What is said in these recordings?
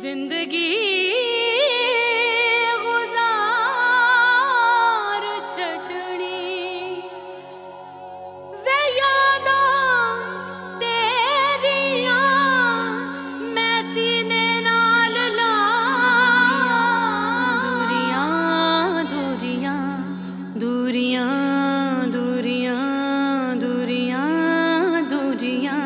जिंदगी गुजार छड़नी वे यादां तेरियां मैं सीने नाल ला दूरियां दूरियां दूरियां दूरियां दूरियां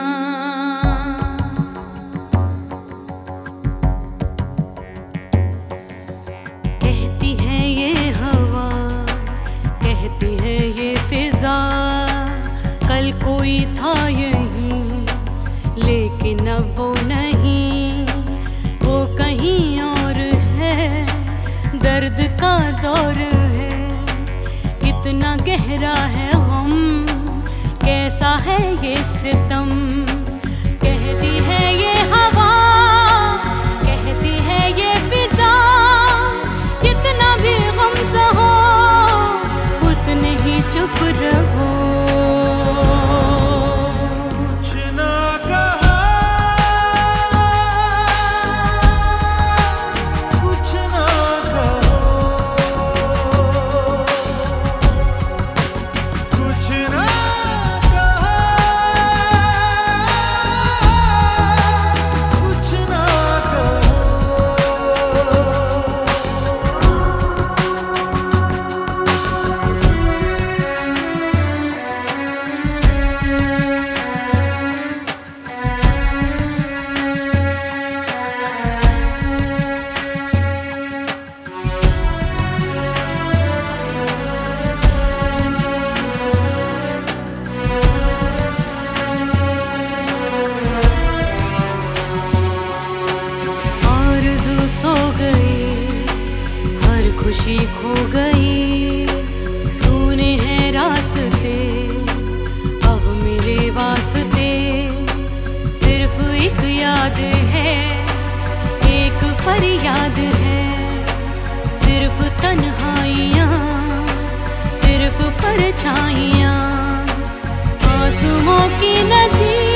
कहती है ये हवा, कहती है ये फिजा, कल कोई था यहीं लेकिन अब वो नहीं, वो कहीं और है, दर्द का दौर है, कितना गहरा है गम, कैसा है ये सितम। कहती है ये हवा, कहती है ये फिजा, कितना भी गम सहो उतने ही चुप रहो। कुछ ना कहा, कुछ ना कहो, कुछ ना कहा, कुछ ना कहो। आरज़ू सो गई, हर खुशी खो गई, सुने हैं रास्ते अब मेरे वास्ते, सिर्फ एक याद है, एक फरियाद है, सिर्फ तन्हाइयाँ, सिर्फ परछाइयाँ, आंसुओं की नदी